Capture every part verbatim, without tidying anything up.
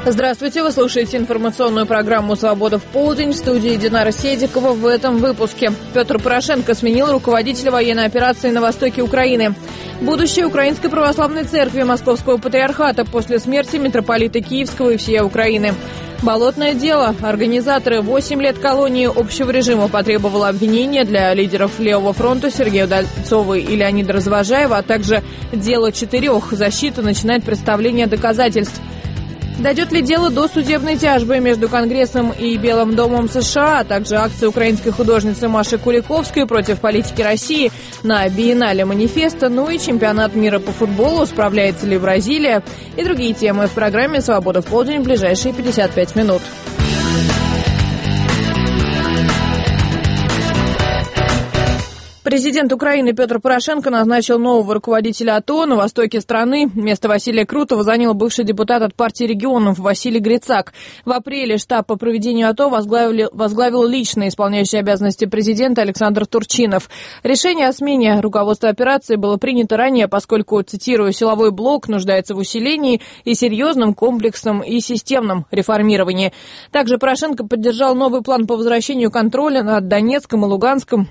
Здравствуйте, вы слушаете информационную программу «Свобода в полдень», в студии Динара Седикова. В этом выпуске Петр Порошенко сменил руководителя военной операции на востоке Украины. Будущее Украинской Православной Церкви Московского Патриархата после смерти митрополита Киевского и всей Украины. Болотное дело. Организаторы восемь лет колонии общего режима потребовало обвинения для лидеров Левого фронта Сергея Удальцова и Леонида Развозжаева, а также дело четырех. Защита начинает представление доказательств. Дойдет ли дело до судебной тяжбы между Конгрессом и Белым домом США, а также акции украинской художницы Маши Куликовской против политики России на биеннале манифеста, ну и чемпионат мира по футболу, справляется ли Бразилия, и другие темы в программе «Свобода в полдень» в ближайшие пятьдесят пять минут. Президент Украины Петр Порошенко назначил нового руководителя АТО на востоке страны. Место Василия Крутого занял бывший депутат от партии регионов Василий Грицак. В апреле штаб по проведению АТО возглавил, возглавил лично исполняющий обязанности президента Александр Турчинов. Решение о смене руководства операции было принято ранее, поскольку, цитирую, «силовой блок нуждается в усилении и серьезном, комплексном и системном реформировании». Также Порошенко поддержал новый план по возвращению контроля над Донецком и Луганском.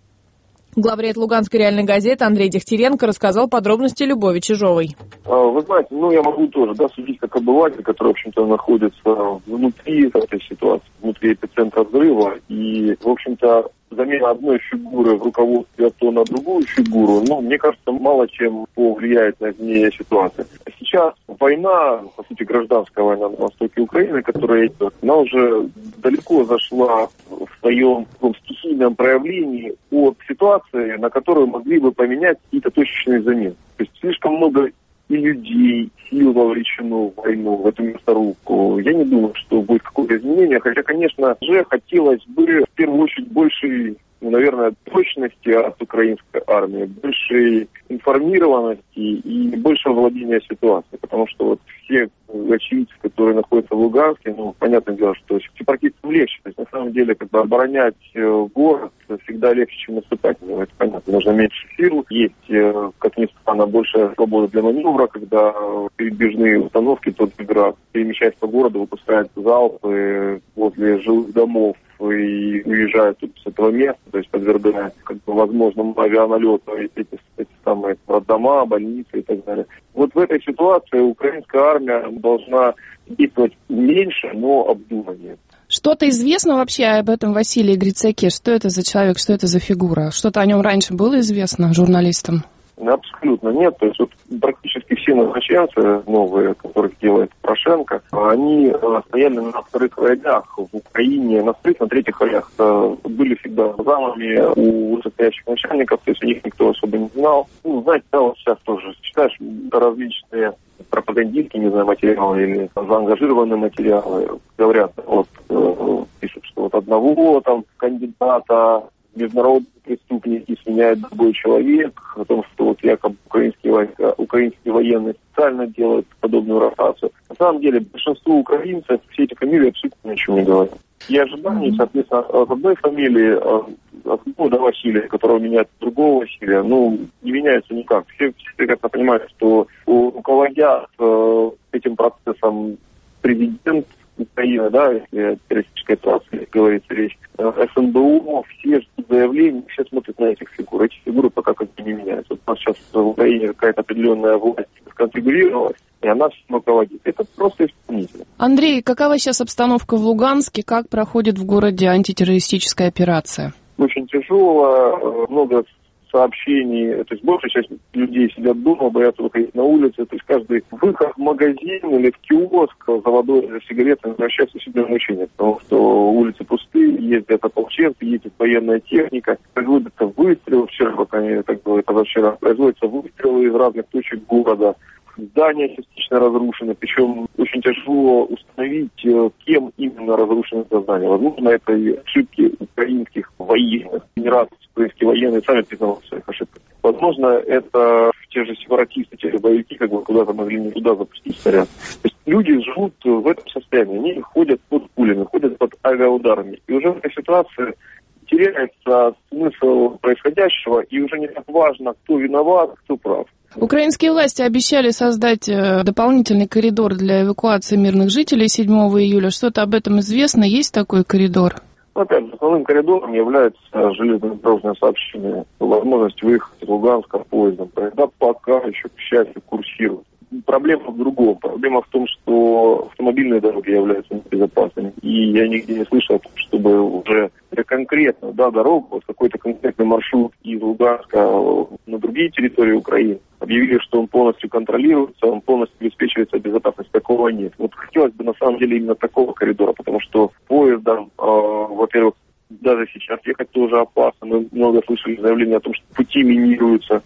Главред Луганской реальной газеты Андрей Дегтяренко рассказал подробности Любови Чижовой. Вы знаете, ну я могу тоже да, судить как обыватель, который, в общем-то, находится внутри этой ситуации, внутри эпицентра взрыва. И, в общем-то, замена одной фигуры в руководстве АТО на другую фигуру, ну, мне кажется, мало чем повлияет на изменение ситуации. Сейчас война, по сути, гражданская война на востоке Украины, которая идет, она уже далеко зашла в своем таком стихийном проявлении от ситуации, на которую могли бы поменять какие-то точечные замены. То есть слишком много и людей, сил вовлечено в войну, в эту мясорубку. Я не думаю, что будет какое-то изменение, хотя, конечно же, хотелось бы в первую очередь большей, ну, наверное, точности от украинской армии, большей информированности и большего владения ситуацией, потому что вот все очевидцы, которые находятся в Луганске, ну, понятное дело, что сепаратистам легче. То есть, на самом деле, как бы оборонять город всегда легче, чем наступать. Ну, это понятно. Нужно меньше сил. Есть, как ни странно, большая свобода для маневра, когда передвижные установки, тот град, перемещаясь по городу, выпускают залпы возле жилых домов и уезжают с этого места, то есть подвергая как бы возможному авианалету эти, эти самые дома, больницы и так далее. Вот в этой ситуации украинская армия должна действовать меньше, но обдуманнее. Что-то известно вообще об этом Василии Грицаке? Что это за человек, что это за фигура? Что-то о нем раньше было известно журналистам? Абсолютно нет. То есть вот практически все назначенцы новые, которых делает Порошенко, они стояли на вторых ролях в Украине, на вторых, на третьих ролях. Были всегда замами у высокостоящих начальников, то есть о них никто особо не знал. Ну, знаете, да, вот сейчас тоже читаешь различные пропагандистские, не знаю, материалы или заангажированные материалы. Говорят, вот, пишут, что вот одного там кандидата международные преступники сменяет другой человек, о том, что вот якобы украинские, войска, украинские военные специально делают подобную ротацию. На самом деле большинство украинцев все эти фамилии абсолютно ничего не говорят. И ожидания, соответственно, от одной фамилии, от одного до Василия, которого меняет другого Василия, ну, не меняется никак. Все, все прекрасно понимают, что руководят э, этим процессом президент Украина, да, если террористическая операция, говорится речь, СНБО, все заявления, все смотрят на этих фигур. Эти фигуры пока как бы не меняются. Вот у нас сейчас в Украине какая-то определенная власть сконфигурировалась, и она всем руководит. Это просто исполнитель. Андрей, какова сейчас обстановка в Луганске? Как проходит в городе антитеррористическая операция? Очень тяжело, много сообщений, то есть большая часть людей сидят дома, боятся выходить на улицу, то есть каждый выход в магазин или в киоск за водой, за сигаретами превращается в себе мучение, потому что улицы пустые, ездят ополченцы, ездит военная техника, производятся выстрелы, вчера, пока не так было, позавчера, производятся выстрелы из разных точек города. Здания частично разрушены, причем очень тяжело установить, кем именно разрушено это здание. Возможно, это и ошибки украинских военных. Не раз украинские военные сами признавали в своих ошибках. Возможно, это те же сепаратисты, те же боевики, как бы куда-то могли не туда запустить снаряд. То есть люди живут в этом состоянии, они ходят под пулями, ходят под авиаударами. И уже в этой ситуации теряется смысл происходящего, и уже не так важно, кто виноват, кто прав. Украинские власти обещали создать дополнительный коридор для эвакуации мирных жителей седьмого июля. Что-то об этом известно? Есть такой коридор? Опять же, основным коридором является железнодорожное сообщение, возможность выехать из Луганска поездом. Тогда пока еще, к счастью, курсирует. Проблема в другом. Проблема в том, что автомобильные дороги являются небезопасными. И я нигде не слышал, чтобы уже конкретно, да, дорогу, вот какой-то конкретный маршрут из Луганска на другие территории Украины объявили, что он полностью контролируется, он полностью обеспечивается безопасность. Такого нет. Вот хотелось бы на самом деле именно такого коридора, потому что поездом, э, во-первых, даже сейчас ехать тоже опасно. Мы много слышали заявления о том, что пути минируются.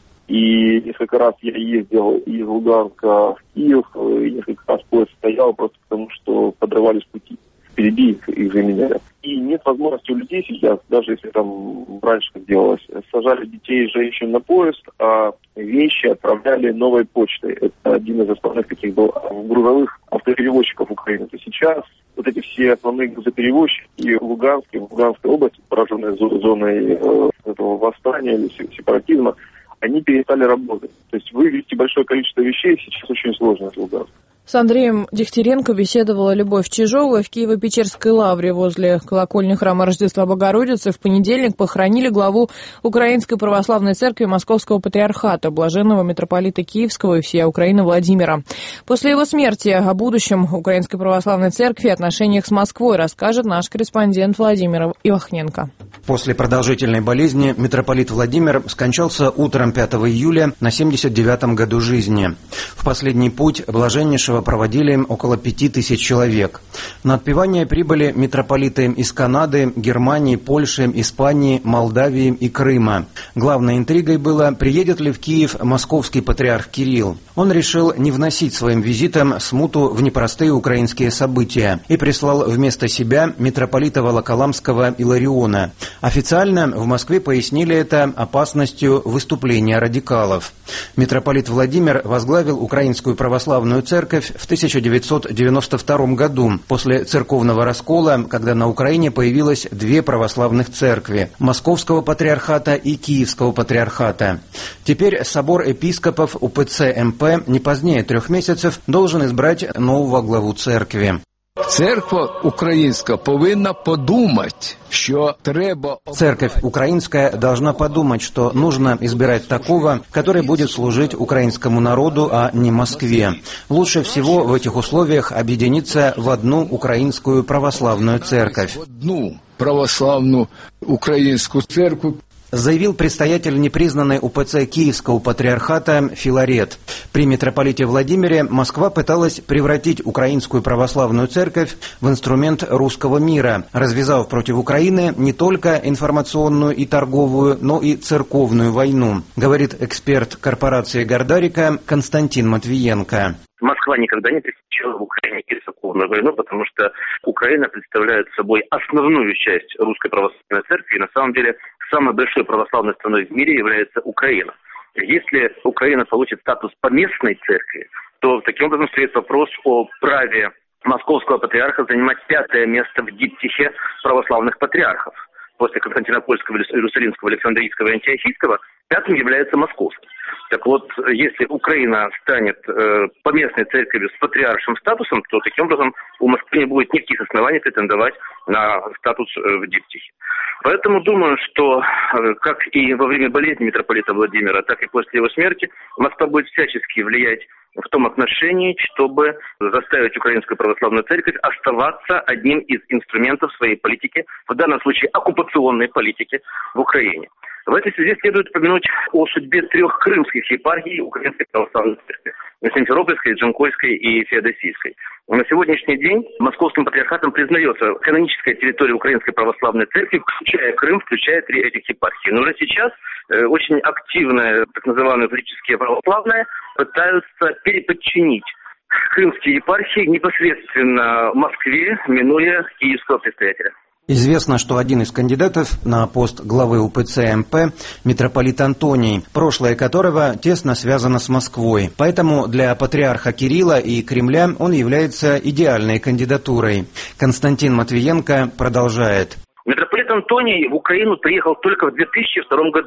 И несколько раз я ездил из Луганска в Киев, и несколько раз поезд стоял просто потому, что подрывались пути. Впереди их, их заменяли. И нет возможности у людей сейчас, даже если там раньше как делалось, сажали детей и женщин на поезд, а вещи отправляли новой почтой. Это один из основных таких был грузовых автоперевозчиков Украины. То сейчас вот эти все основные грузоперевозчики в Луганске, в Луганской области, пораженной зоной э, этого восстания или сепаратизма, они перестали работать. То есть вывести большое количество вещей сейчас очень сложно из Луганска. С Андреем Дегтяренко беседовала Любовь Чижова. В Киево-Печерской лавре возле колокольни храма Рождества Богородицы в понедельник похоронили главу Украинской православной церкви Московского патриархата, блаженного митрополита Киевского и всея Украины Владимира. После его смерти о будущем Украинской православной церкви и отношениях с Москвой расскажет наш корреспондент Владимир Ивахненко. После продолжительной болезни митрополит Владимир скончался утром пятого июля на семьдесят девятом году жизни. В последний путь блаженнейшего проводили около пяти тысяч человек. На отпевание прибыли митрополиты из Канады, Германии, Польши, Испании, Молдавии и Крыма. Главной интригой было, приедет ли в Киев московский патриарх Кирилл. Он решил не вносить своим визитом смуту в непростые украинские события и прислал вместо себя митрополита Волоколамского Илариона. Официально в Москве пояснили это опасностью выступления радикалов. Митрополит Владимир возглавил Украинскую православную церковь в тысяча девятьсот девяносто втором году, после церковного раскола, когда на Украине появилось две православных церкви – Московского патриархата и Киевского патриархата. Теперь собор епископов УПЦ МП не позднее трех месяцев должен избрать нового главу церкви. Церковь украинская повинна подумать, что треба... Церковь украинская должна подумать, что нужно избирать такого, который будет служить украинскому народу, а не Москве. Лучше всего в этих условиях объединиться в одну украинскую православную церковь. В одну православную украинскую церковь. Заявил предстоятель непризнанной УПЦ Киевского патриархата Филарет. При митрополите Владимире Москва пыталась превратить Украинскую православную церковь в инструмент русского мира, развязав против Украины не только информационную и торговую, но и церковную войну, говорит эксперт корпорации Гордарика Константин Матвиенко. Москва никогда не прекращала в Украине церковную войну, потому что Украина представляет собой основную часть русской православной церкви, и на самом деле самой большой православной страной в мире является Украина. Если Украина получит статус поместной церкви, то таким образом стоит вопрос о праве московского патриарха занимать пятое место в диптихе православных патриархов. После Константинопольского, Иерусалимского, Александрийского и Антиохийского пятым является московский. Так вот, если Украина станет э, поместной церковью с патриаршим статусом, то таким образом у Москвы не будет никаких оснований претендовать на статус э, в диптихе. Поэтому думаю, что э, как и во время болезни митрополита Владимира, так и после его смерти Москва будет всячески влиять в том отношении, чтобы заставить Украинскую православную церковь оставаться одним из инструментов своей политики, в данном случае оккупационной политики в Украине. В этой связи следует упомянуть о судьбе трех крымских епархий Украинской православной церкви – Симферопольской, Джанкойской и Феодосийской. На сегодняшний день Московским патриархатом признается каноническая территория Украинской православной церкви, включая Крым, включая три этих епархии. Но уже сейчас э, очень активные, так называемые политические православные, пытаются переподчинить крымские епархии непосредственно Москве, минуя киевского предстоятеля. Известно, что один из кандидатов на пост главы УПЦ МП – митрополит Антоний, прошлое которого тесно связано с Москвой. Поэтому для патриарха Кирилла и Кремля он является идеальной кандидатурой. Константин Матвиенко продолжает. Митрополит Антоний в Украину приехал только в две тысячи втором году.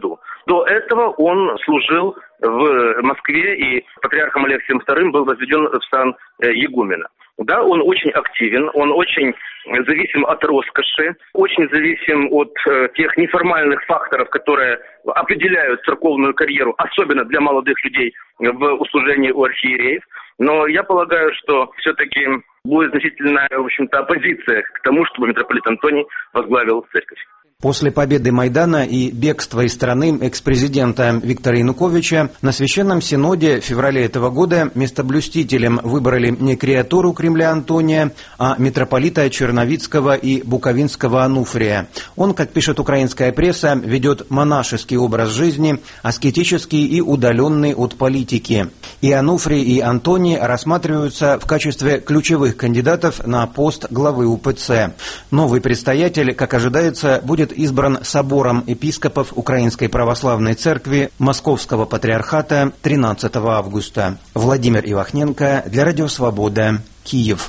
До этого он служил в Москве, и патриархом Алексием вторым был возведен в сан игумена. Да, он очень активен, он очень зависим от роскоши, очень зависим от э, тех неформальных факторов, которые определяют церковную карьеру, особенно для молодых людей в услужении у архиереев. Но я полагаю, что все-таки будет значительная, в общем-то, оппозиция к тому, чтобы митрополит Антоний возглавил церковь. После победы Майдана и бегства из страны экс-президента Виктора Януковича на Священном Синоде в феврале этого года местоблюстителем выбрали не креатуру Кремля Антония, а митрополита Черновицкого и Буковинского Ануфрия. Он, как пишет украинская пресса, ведет монашеский образ жизни, аскетический и удаленный от политики. И Ануфрий, и Антоний рассматриваются в качестве ключевых кандидатов на пост главы УПЦ. Новый предстоятель, как ожидается, будет избран собором епископов Украинской Православной Церкви Московского Патриархата тринадцатого августа. Владимир Ивахненко для Радио Свобода, Киев.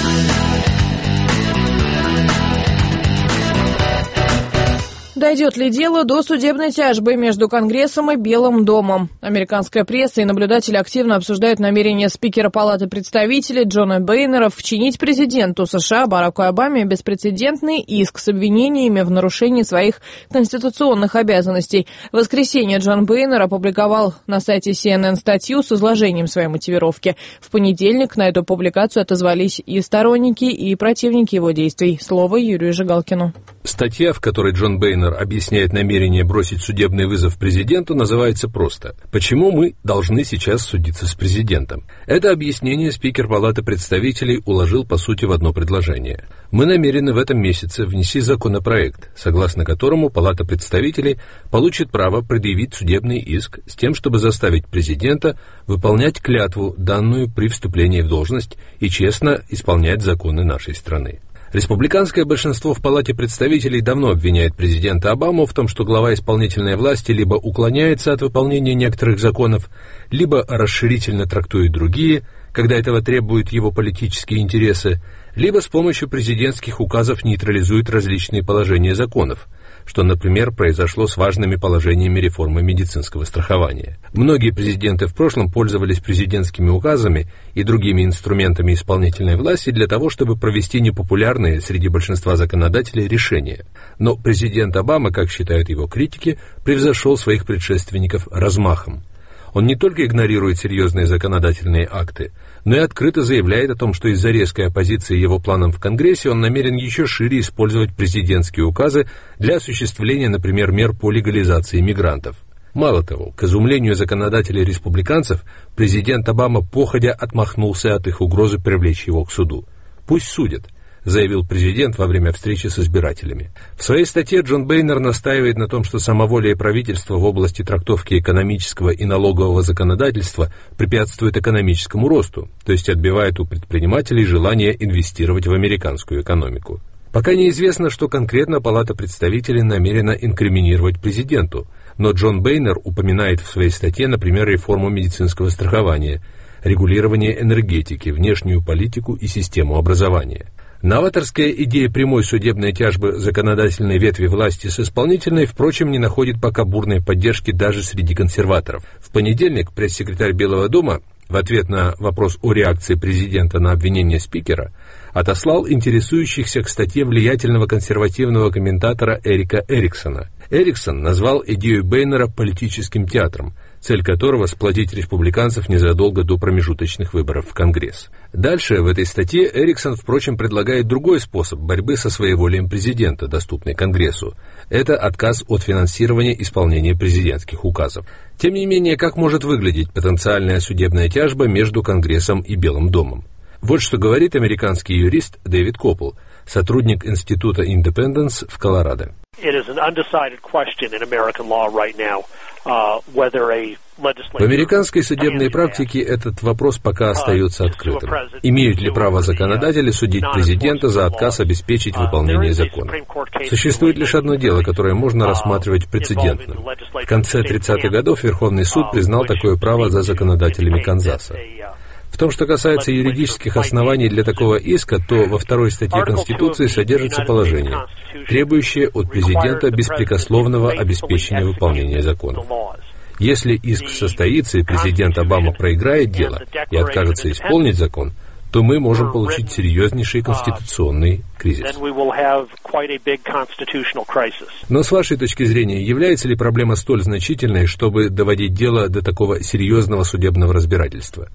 Дойдет ли дело до судебной тяжбы между Конгрессом и Белым домом? Американская пресса и наблюдатели активно обсуждают намерение спикера Палаты представителей Джона Бейнера вчинить президенту США Бараку Обаме беспрецедентный иск с обвинениями в нарушении своих конституционных обязанностей. В воскресенье Джон Бейнер опубликовал на сайте си эн эн статью с изложением своей мотивировки. В понедельник на эту публикацию отозвались и сторонники, и противники его действий. Слово Юрию Жигалкину. Статья, в которой Джон Бейнер объясняет намерение бросить судебный вызов президенту, называется просто «Почему мы должны сейчас судиться с президентом?». Это объяснение спикер Палаты представителей уложил по сути в одно предложение. Мы намерены в этом месяце внести законопроект, согласно которому Палата представителей получит право предъявить судебный иск с тем, чтобы заставить президента выполнять клятву, данную при вступлении в должность, и честно исполнять законы нашей страны. Республиканское большинство в Палате представителей давно обвиняет президента Обаму в том, что глава исполнительной власти либо уклоняется от выполнения некоторых законов, либо расширительно трактует другие, когда этого требуют его политические интересы, либо с помощью президентских указов нейтрализует различные положения законов, что, например, произошло с важными положениями реформы медицинского страхования. Многие президенты в прошлом пользовались президентскими указами и другими инструментами исполнительной власти для того, чтобы провести непопулярные среди большинства законодателей решения. Но президент Обама, как считают его критики, превзошел своих предшественников размахом. Он не только игнорирует серьезные законодательные акты, но и открыто заявляет о том, что из-за резкой оппозиции его планам в Конгрессе он намерен еще шире использовать президентские указы для осуществления, например, мер по легализации мигрантов. Мало того, к изумлению законодателей республиканцев, президент Обама походя отмахнулся от их угрозы привлечь его к суду. «Пусть судят», заявил президент во время встречи с избирателями. В своей статье Джон Бейнер настаивает на том, что самоволие правительства в области трактовки экономического и налогового законодательства препятствует экономическому росту, то есть отбивает у предпринимателей желание инвестировать в американскую экономику. Пока неизвестно, что конкретно Палата представителей намерена инкриминировать президенту, но Джон Бейнер упоминает в своей статье, например, реформу медицинского страхования, регулирование энергетики, внешнюю политику и систему образования. Новаторская идея прямой судебной тяжбы законодательной ветви власти с исполнительной, впрочем, не находит пока бурной поддержки даже среди консерваторов. В понедельник пресс-секретарь Белого дома в ответ на вопрос о реакции президента на обвинение спикера отослал интересующихся к статье влиятельного консервативного комментатора Эрика Эриксона. Эриксон назвал идею Бейнера политическим театром, цель которого сплотить республиканцев незадолго до промежуточных выборов в Конгресс. Дальше в этой статье Эриксон, впрочем, предлагает другой способ борьбы со своеволием президента, доступный Конгрессу. Это отказ от финансирования исполнения президентских указов. Тем не менее, как может выглядеть потенциальная судебная тяжба между Конгрессом и Белым домом? Вот что говорит американский юрист Дэвид Коппл, сотрудник Института Индепенденс в Колорадо. В американской судебной практике этот вопрос пока остается открытым. Имеют ли право законодатели судить президента за отказ обеспечить выполнение закона? Существует лишь одно дело, которое можно рассматривать прецедентным. В конце тридцатых годов Верховный суд признал такое право за законодателями Канзаса. В В том, что касается юридических оснований для такого иска, то во второй статье Конституции содержится положение, требующее от президента беспрекословного обеспечения выполнения законов. Если иск состоится и президент Обама проиграет дело и откажется исполнить закон, то мы можем получить серьезнейший конституционный кризис. Но с вашей точки зрения, является ли проблема столь значительной, чтобы доводить дело до такого серьезного судебного разбирательства?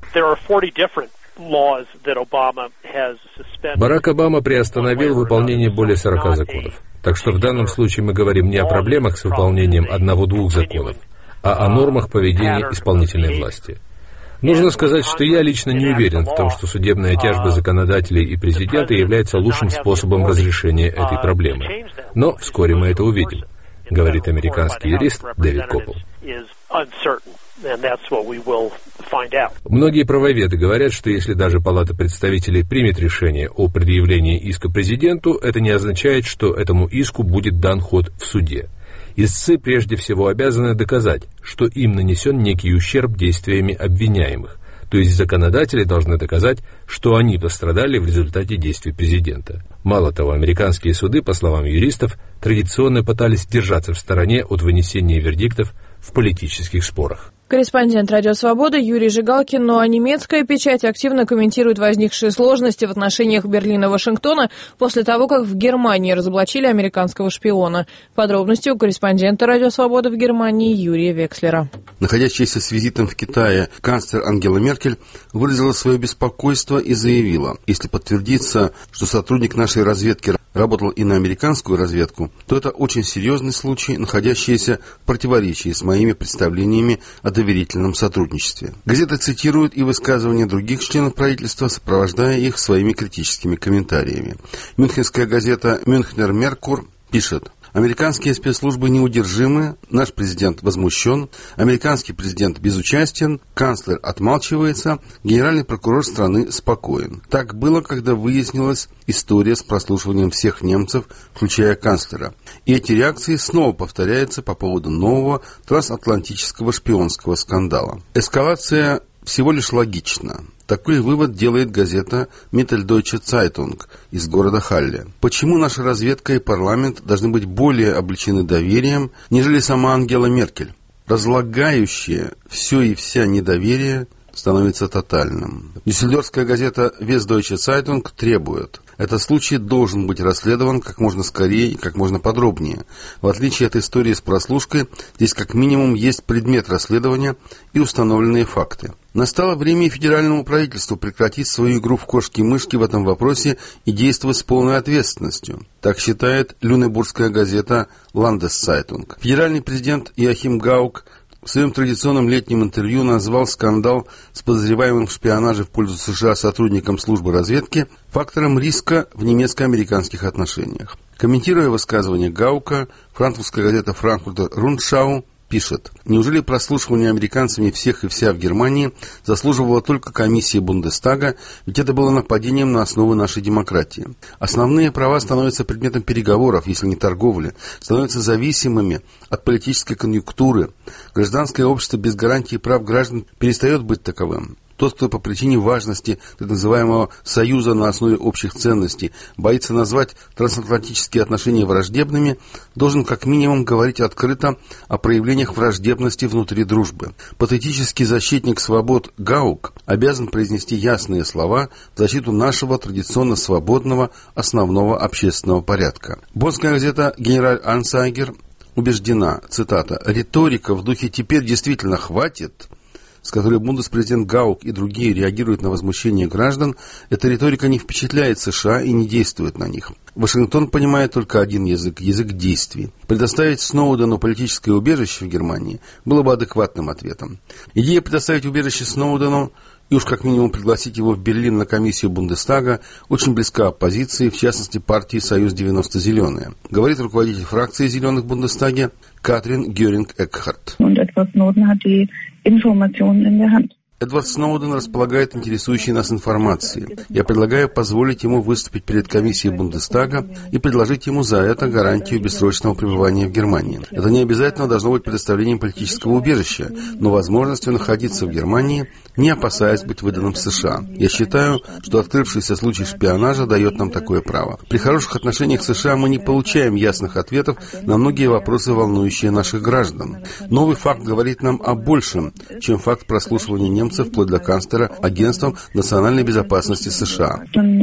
Барак Обама приостановил выполнение более сорока законов. Так что в данном случае мы говорим не о проблемах с выполнением одного-двух законов, а о нормах поведения исполнительной власти. Нужно сказать, что я лично не уверен в том, что судебная тяжба законодателей и президента является лучшим способом разрешения этой проблемы. Но вскоре мы это увидим, говорит американский юрист Дэвид Коппел. Многие правоведы говорят, что если даже Палата представителей примет решение о предъявлении иска президенту, это не означает, что этому иску будет дан ход в суде. Истцы прежде всего обязаны доказать, что им нанесен некий ущерб действиями обвиняемых, то есть законодатели должны доказать, что они пострадали в результате действий президента. Мало того, американские суды, по словам юристов, традиционно пытались держаться в стороне от вынесения вердиктов в политических спорах. Корреспондент «Радио Свобода» Юрий Жигалкин, ну а немецкая печать активно комментирует возникшие сложности в отношениях Берлина и Вашингтона после того, как в Германии разоблачили американского шпиона. Подробности у корреспондента «Радио Свобода» в Германии Юрия Векслера. Находящаяся с визитом в Китае канцлер Ангела Меркель выразила свое беспокойство и заявила, если подтвердится, что сотрудник нашей разведки работал и на американскую разведку, то это очень серьезный случай, находящийся в противоречии с моими представлениями о доверительном сотрудничестве. Газета цитирует и высказывания других членов правительства, сопровождая их своими критическими комментариями. Мюнхенская газета «Мюнхнер Меркур» пишет: «Американские спецслужбы неудержимы, наш президент возмущен, американский президент безучастен, канцлер отмалчивается, генеральный прокурор страны спокоен. Так было, когда выяснилась история с прослушиванием всех немцев, включая канцлера. И эти реакции снова повторяются по поводу нового трансатлантического шпионского скандала. Эскалация всего лишь логична». Такой вывод делает газета Mitteldeutsche Zeitung из города Халле. Почему наша разведка и парламент должны быть более облечены доверием, нежели сама Ангела Меркель? Разлагающее все и вся недоверие становится тотальным. Дюссельдорфская газета Westdeutsche Zeitung требует: этот случай должен быть расследован как можно скорее и как можно подробнее. В отличие от истории с прослушкой, здесь как минимум есть предмет расследования и установленные факты. Настало время и федеральному правительству прекратить свою игру в кошки-мышки в этом вопросе и действовать с полной ответственностью. Так считает люнебургская газета Landeszeitung. Федеральный президент Иохим Гаук в своем традиционном летнем интервью назвал скандал с подозреваемым в шпионаже в пользу США сотрудником службы разведки фактором риска в немецко-американских отношениях. Комментируя высказывание Гаука, франкфуртская газета Frankfurter Rundschau пишет: неужели прослушивание американцами всех и вся в Германии заслуживало только комиссии Бундестага, ведь это было нападением на основы нашей демократии. Основные права становятся предметом переговоров, если не торговли, становятся зависимыми от политической конъюнктуры. Гражданское общество без гарантии прав граждан перестает быть таковым. Тот, кто по причине важности так называемого союза на основе общих ценностей боится назвать трансатлантические отношения враждебными, должен как минимум говорить открыто о проявлениях враждебности внутри дружбы. Патетический защитник свобод Гаук обязан произнести ясные слова в защиту нашего традиционно свободного основного общественного порядка. Боннская газета «Генераль Ансайгер» убеждена, цитата: «риторика в духе «теперь действительно хватит», с которой бундеспрезидент Гаук и другие реагируют на возмущение граждан, эта риторика не впечатляет США и не действует на них. Вашингтон понимает только один язык – язык действий. Предоставить Сноудену политическое убежище в Германии было бы адекватным ответом. Идея предоставить убежище Сноудену и уж как минимум пригласить его в Берлин на комиссию Бундестага очень близка оппозиции, в частности партии «Союз девяносто зеленые», говорит руководитель фракции «Зеленых» в Бундестаге Катрин Геринг-Экхарт. Эдвард Сноуден располагает интересующей нас информацией. Я предлагаю позволить ему выступить перед комиссией Бундестага и предложить ему за это гарантию бессрочного пребывания в Германии. Это не обязательно должно быть предоставлением политического убежища, но возможностью находиться в Германии, не опасаясь быть выданным в США. Я считаю, что открывшийся случай шпионажа дает нам такое право. При хороших отношениях с США мы не получаем ясных ответов на многие вопросы, волнующие наших граждан. Новый факт говорит нам о большем, чем факт прослушивания немцев вплоть до канцлера Агентством национальной безопасности США.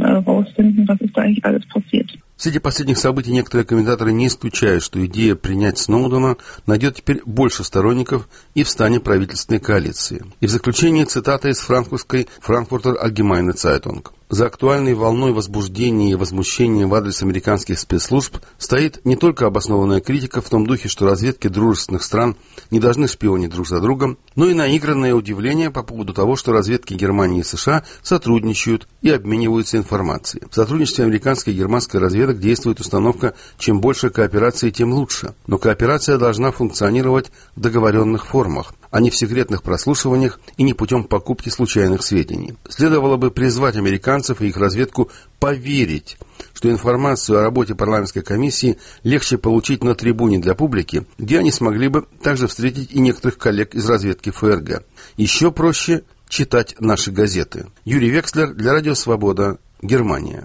В свете последних событий некоторые комментаторы не исключают, что идея принять Сноудена найдет теперь больше сторонников и в стане правительственной коалиции. И в заключение цитата из франкфуртской Frankfurter Allgemeine Zeitung. За актуальной волной возбуждения и возмущения в адрес американских спецслужб стоит не только обоснованная критика в том духе, что разведки дружественных стран не должны шпионить друг за другом, но и наигранное удивление по поводу того, что разведки Германии и США сотрудничают и обмениваются информацией. В сотрудничестве американской и германской разведок действует установка «чем больше кооперации, тем лучше». Но кооперация должна функционировать в договоренных формах, а не в секретных прослушиваниях и не путем покупки случайных сведений. Следовало бы призвать американцев и их разведку поверить, что информацию о работе парламентской комиссии легче получить на трибуне для публики, где они смогли бы также встретить и некоторых коллег из разведки ФРГ. Еще проще читать наши газеты. Юрий Векслер для Радио Свобода, Германия.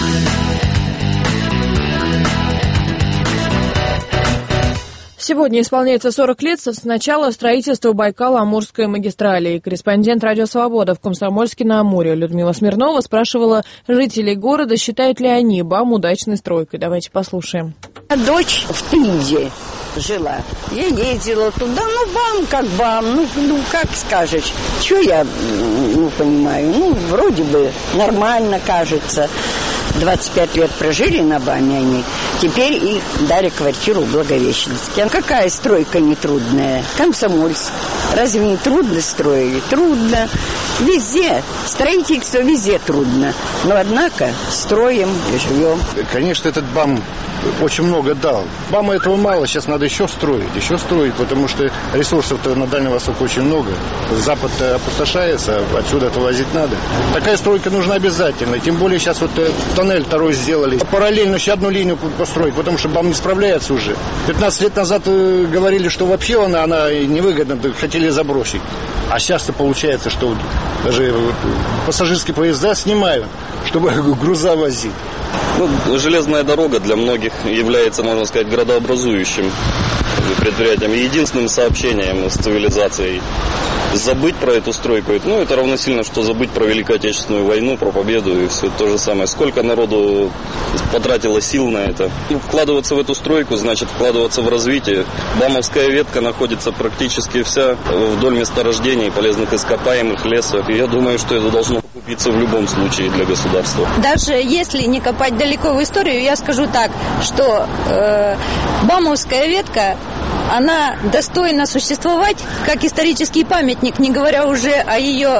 Сегодня исполняется сорок лет с начала строительства Байкало-Амурской магистрали. Корреспондент «Радио Свобода» в Комсомольске-на-Амуре Людмила Смирнова спрашивала жителей города, считают ли они БАМ удачной стройкой. Давайте послушаем. Дочь в Тынде жила. Я ездила туда, ну, БАМ как БАМ, ну, ну как скажешь. Что я ну, понимаю? Ну, вроде бы нормально кажется. двадцать пять лет прожили на БАМе они, теперь их дали квартиру в Благовещенске. А какая стройка нетрудная? Комсомольск. Разве не трудно строили? Трудно. Везде. Строительство везде трудно. Но, однако, строим и живем. Конечно, этот БАМ очень много дал. БАМа этого мало, сейчас надо еще строить, еще строить, потому что ресурсов-то на Дальнем Востоке очень много. Запад опустошается, отсюда-то возить надо. Такая стройка нужна обязательно. Тем более сейчас вот тоннель второй сделали. Параллельно еще одну линию построить, потому что БАМ не справляется уже. пятнадцать лет назад говорили, что вообще она, она невыгодна, хотели забросить. А сейчас-то получается, что даже пассажирские поезда снимают, чтобы груза возить. Ну, железная дорога для многих является, можно сказать, градообразующим предприятием, единственным сообщением с цивилизацией. Забыть про эту стройку, ну, это равносильно, что забыть про Великую Отечественную войну, про победу и все то же самое. Сколько народу потратило сил на это. И вкладываться в эту стройку, значит, вкладываться в развитие. БАМовская ветка находится практически вся вдоль месторождений полезных ископаемых, леса. И я думаю, что это должно окупиться в любом случае для государства. Даже если не копать далеко в историю, я скажу так, что э, БАМовская ветка, она достойна существовать как исторический памятник, не говоря уже о ее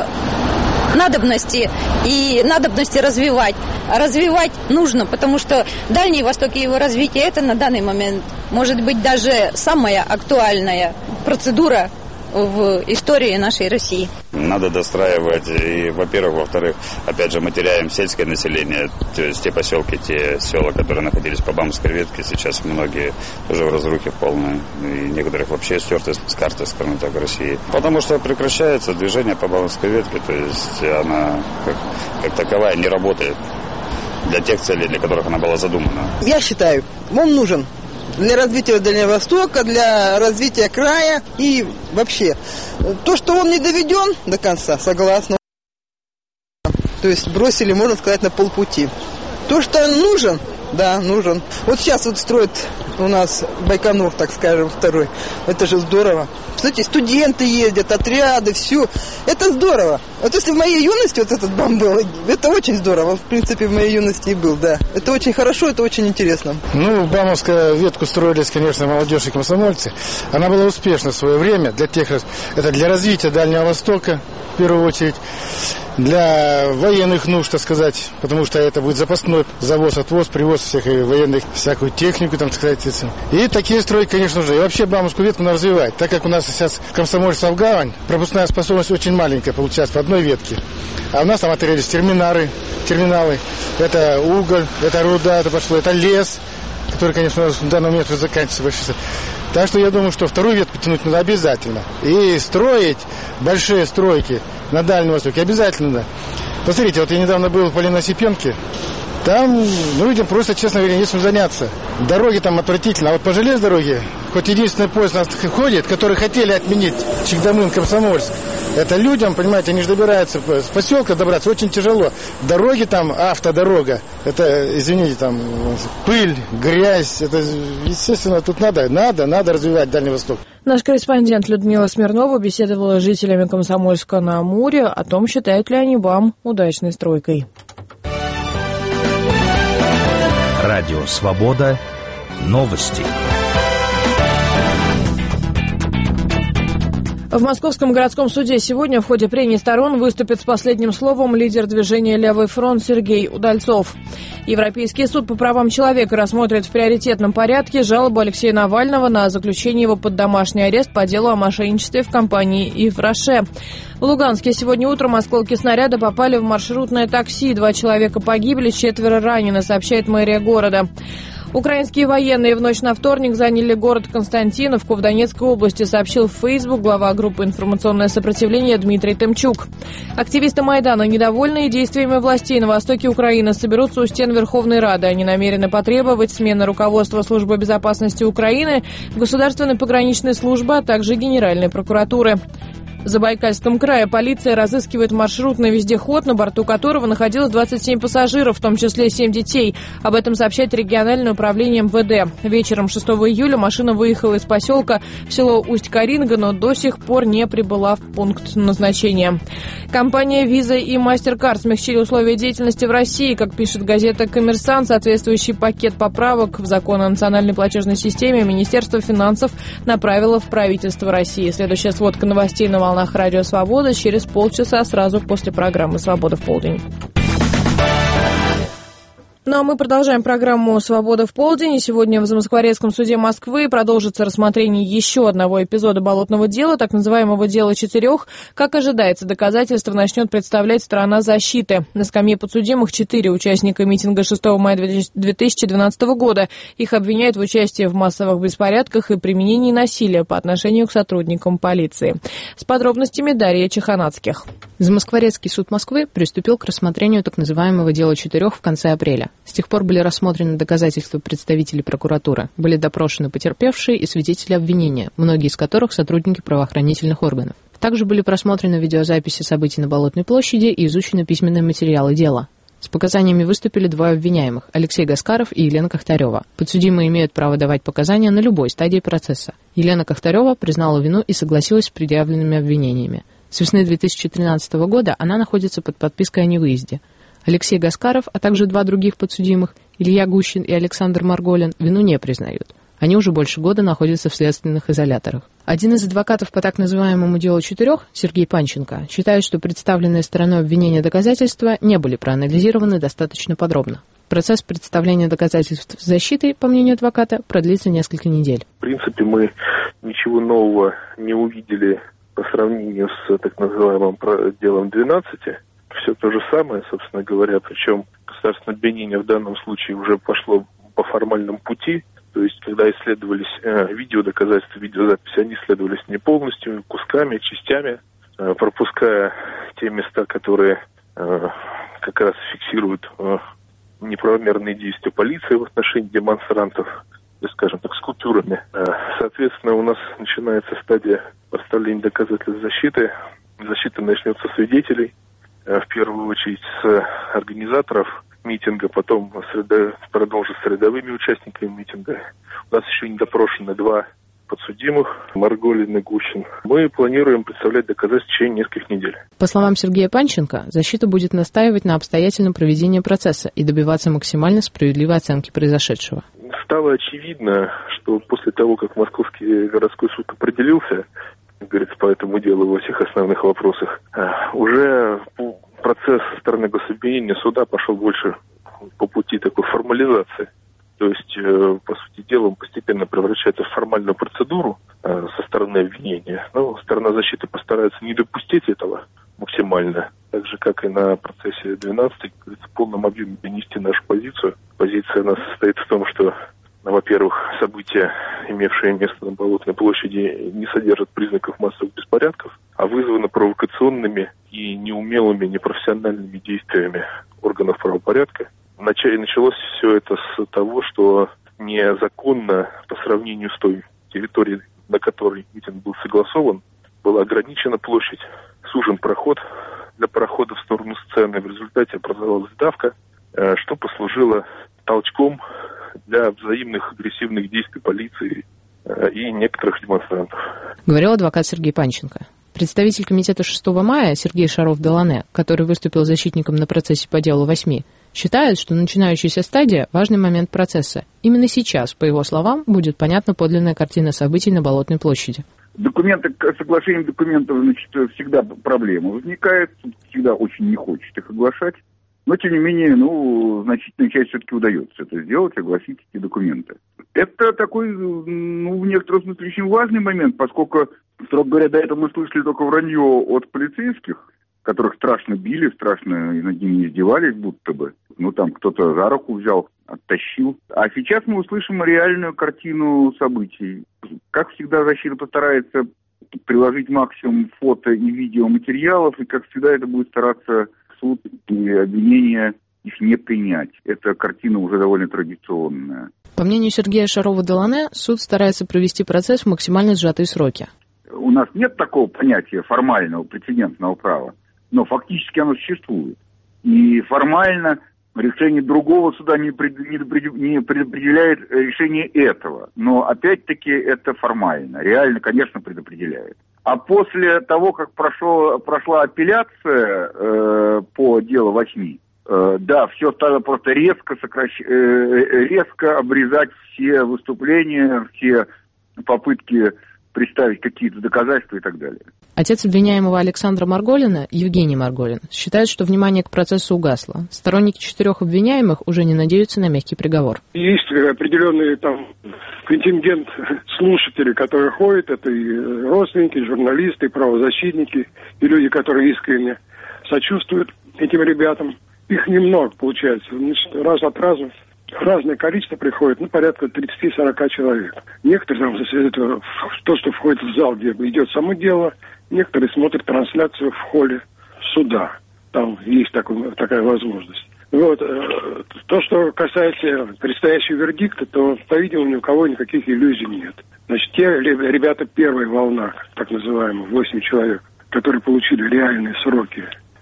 надобности и надобности развивать. А развивать нужно, потому что Дальний Восток и его развитие – это на данный момент, может быть, даже самая актуальная процедура в истории нашей России. Надо достраивать, и, во-первых, во-вторых, опять же, мы теряем сельское население, то есть те поселки, те села, которые находились по БАМовской ветке, сейчас многие уже в разрухе полной, и некоторых вообще стерты с карты, скажем так, России. Потому что прекращается движение по БАМовской ветке, то есть она как, как таковая не работает для тех целей, для которых она была задумана. Я считаю, МОМ нужен для развития Дальнего Востока, для развития края и вообще. То, что он не доведен до конца, согласна. То есть бросили, можно сказать, на полпути. То, что нужен, да, нужен. Вот сейчас вот строят у нас Байконур, так скажем, второй. Это же здорово. Кстати, студенты ездят, отряды, все. Это здорово. Вот если в моей юности вот этот БАМ был, это очень здорово. В принципе, в моей юности и был, да. Это очень хорошо, это очень интересно. Ну, БАМовскую ветку строились, конечно, молодежь и комсомольцы. Она была успешна в свое время. Для тех, это для развития Дальнего Востока, в первую очередь. для военных нужд, так сказать, потому что это будет запасной завоз, отвоз, привоз всех военных, всякую технику, там, так сказать. И такие стройки, конечно же. И вообще Бауманскую ветку надо развивать, так как у нас сейчас Комсомольская гавань, пропускная способность очень маленькая получается по одной ветке. А у нас там отрезались терминары, терминалы, это уголь, это руда, это пошло, это лес, который, конечно, у нас в данный момент уже заканчивается. Так что я думаю, что вторую ветку тянуть надо обязательно. И строить большие стройки на Дальнем Востоке обязательно надо. Посмотрите, вот я недавно был в Полино-Осипенке. Там ну, людям просто, честно говоря, нечем заняться. Дороги там отвратительно. А вот по железной дороге, хоть единственный поезд у нас ходит, который хотели отменить Чикдамын-Комсомольск. Это людям, понимаете, они же добираются с поселка добраться очень тяжело. Дороги там, автодорога, это, извините, там пыль, грязь. Это, естественно, тут надо, надо, надо развивать Дальний Восток. Наш корреспондент Людмила Смирнова беседовала с жителями Комсомольска-на-Амуре о том, считают ли они БАМ удачной стройкой. Радио «Свобода». Новости. В Московском городском суде сегодня в ходе прений сторон выступит с последним словом лидер движения «Левый фронт» Сергей Удальцов. Европейский суд по правам человека рассмотрит в приоритетном порядке жалобу Алексея Навального на заключение его под домашний арест по делу о мошенничестве в компании «Ив Роше». В Луганске сегодня утром осколки снаряда попали в маршрутное такси. Два человека погибли, четверо ранены, сообщает мэрия города. Украинские военные в ночь на вторник заняли город Константиновку в Донецкой области, сообщил в Facebook глава группы «Информационное сопротивление» Дмитрий Тымчук. Активисты Майдана, недовольные действиями властей на востоке Украины, соберутся у стен Верховной Рады. Они намерены потребовать смены руководства Службы безопасности Украины, Государственной пограничной службы, а также Генеральной прокуратуры. В Забайкальском крае полиция разыскивает маршрутный вездеход, на борту которого находилось двадцать семь пассажиров, в том числе семь детей. Об этом сообщает региональное управление эм вэ дэ. Вечером шестого июля машина выехала из поселка в село Усть-Каринга, но до сих пор не прибыла в пункт назначения. Компания Visa и MasterCard смягчили условия деятельности в России. Как пишет газета «Коммерсант», соответствующий пакет поправок в закон о национальной платежной системе Министерство финансов направило в правительство России. Следующая сводка новостей на волнах Радио Свобода через полчаса сразу после программы «Свобода в полдень». Ну а мы продолжаем программу «Свобода в полдень». И сегодня в Замоскворецком суде Москвы продолжится рассмотрение еще одного эпизода болотного дела, так называемого «Дела четырех». Как ожидается, доказательства начнет представлять сторона защиты. На скамье подсудимых четыре участника митинга шестого мая две тысячи двенадцатого года. Их обвиняют в участии в массовых беспорядках и применении насилия по отношению к сотрудникам полиции. С подробностями Дарья Чеханацких. Замоскворецкий суд Москвы приступил к рассмотрению так называемого «Дела четырех» в конце апреля. С тех пор были рассмотрены доказательства представителей прокуратуры, были допрошены потерпевшие и свидетели обвинения, многие из которых сотрудники правоохранительных органов. Также были просмотрены видеозаписи событий на Болотной площади и изучены письменные материалы дела. С показаниями выступили двое обвиняемых – Алексей Гаскаров и Елена Кохтарева. Подсудимые имеют право давать показания на любой стадии процесса. Елена Кохтарева признала вину и согласилась с предъявленными обвинениями. С весны две тысячи тринадцатого года она находится под подпиской о невыезде. Алексей Гаскаров, а также два других подсудимых, Илья Гущин и Александр Марголин, вину не признают. Они уже больше года находятся в следственных изоляторах. Один из адвокатов по так называемому «Делу четырех», Сергей Панченко, считает, что представленные стороной обвинения доказательства не были проанализированы достаточно подробно. Процесс представления доказательств защиты, по мнению адвоката, продлится несколько недель. В принципе, мы ничего нового не увидели по сравнению с так называемым делом двенадцати. Все то же самое, собственно говоря, причем государственное обвинение в данном случае уже пошло по формальному пути, то есть когда исследовались э, видеодоказательства, видеозаписи, они исследовались не полностью, кусками, частями, э, пропуская те места, которые э, как раз фиксируют э, неправомерные действия полиции в отношении демонстрантов, скажем так, с купюрами. Э, соответственно, у нас начинается стадия поставления доказательств защиты. Защита начнется с свидетелей, в первую очередь с организаторов митинга, потом продолжит с рядовыми участниками митинга. У нас еще не допрошены два подсудимых, Марголин и Гущин. Мы планируем представлять доказательства в течение нескольких недель. По словам Сергея Панченко, защита будет настаивать на обстоятельном проведении процесса и добиваться максимально справедливой оценки произошедшего. Стало очевидно, что после того, как Московский городской суд определился, как говорится, по этому делу во всех основных вопросах, уже процесс со стороны гособвинения суда пошел больше по пути такой формализации. То есть, э, по сути дела, он постепенно превращается в формальную процедуру э, со стороны обвинения. Но сторона защиты постарается не допустить этого максимально. Так же, как и на процессе двенадцать, в полном объеме донести нашу позицию. Позиция у нас состоит в том, что, ну, во-первых, события, имевшие место на Болотной площади, не содержат признаков массовых беспорядков, а вызваны провокационными и неумелыми, непрофессиональными действиями органов правопорядка. Вначале началось все это с того, что незаконно по сравнению с той территорией, на которой митинг был согласован, была ограничена площадь, сужен проход для прохода в сторону сцены. В результате образовалась давка, что послужило толчком для взаимных агрессивных действий полиции и некоторых демонстрантов. Говорил адвокат Сергей Панченко. Представитель комитета шестого мая Сергей Шаров-Делане, который выступил защитником на процессе по делу восьми, считает, что начинающаяся стадия – важный момент процесса. Именно сейчас, по его словам, будет понятна подлинная картина событий на Болотной площади. Документы, соглашение документов, значит, всегда проблема возникает, всегда очень не хочет их оглашать. Но, тем не менее, ну, значительная часть все-таки удается это сделать, огласить эти документы. Это такой, ну, в некотором смысле очень важный момент, поскольку, строго говоря, до этого мы слышали только вранье от полицейских, которых страшно били, страшно над ними издевались, будто бы. Ну, там кто-то за руку взял, оттащил. А сейчас мы услышим реальную картину событий. Как всегда, защита постарается приложить максимум фото и видеоматериалов, и, как всегда, это будет стараться суд и обвинения их не принять. Эта картина уже довольно традиционная. По мнению Сергея Шарова-Делане, суд старается провести процесс в максимально сжатые сроки. У нас нет такого понятия формального прецедентного права, но фактически оно существует. И формально решение другого суда не, пред, не, пред, не предопределяет решение этого. Но опять-таки это формально. Реально, конечно, предопределяет. А после того, как прошло, прошла апелляция э, по делу восьми, э, да, все стало просто резко, сокращ... э, резко обрезать все выступления, все попытки представить какие-то доказательства и так далее. Отец обвиняемого Александра Марголина, Евгений Марголин, считает, что внимание к процессу угасло. Сторонники четырех обвиняемых уже не надеются на мягкий приговор. Есть определенный там контингент слушателей, которые ходят, это и родственники, и журналисты, и правозащитники, и люди, которые искренне сочувствуют этим ребятам. Их немного получается, значит, раз от раза. Разное количество приходит, ну, порядка тридцать-сорок человек. Некоторые там засвидетельствуют то, что входит в зал, где идет само дело. Некоторые смотрят трансляцию в холле суда. Там есть такой, такая возможность. Вот. То, что касается предстоящего вердикта, то, по-видимому, ни у кого никаких иллюзий нет. Значит, те ребята первой волна, так называемых, восемь человек, которые получили реальные сроки